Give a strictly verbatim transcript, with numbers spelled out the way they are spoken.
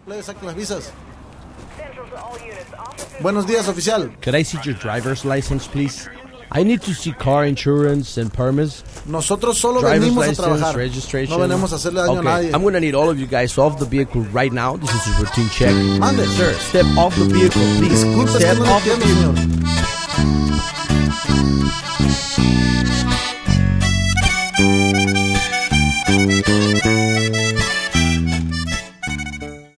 Plebes, saquen las visas. Buenos días, oficial. Could I see your driver's license, please? I need to see car insurance and permits. Nosotros solo Driver's venimos license, a trabajar. registration. No venimos a hacerle daño okay. a nadie. I'm going to need all of you guys off the vehicle right now. This is a routine check. Mande. Sir, step off the vehicle, please. Disculpe, es Step que no off the entiendo, vehicle. señor.